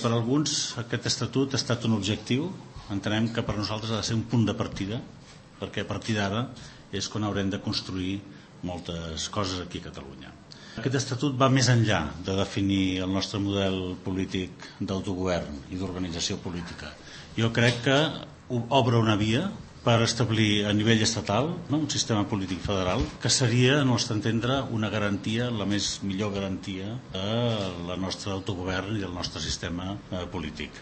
Per alguns aquest estatut ha estat un objectiu, entenem que per nosaltres ha de ser un punt de partida, perquè a partir d'ara és quan haurem de construir moltes coses aquí a Catalunya. Aquest estatut va més enllà de definir el nostre model polític d'autogovern i d'organització política. Jo crec que obre una via per establir a nivell estatal un sistema polític federal que seria, al nostre entendre, una garantia, la millor garantia de la nostra autogovern i del nostre sistema polític.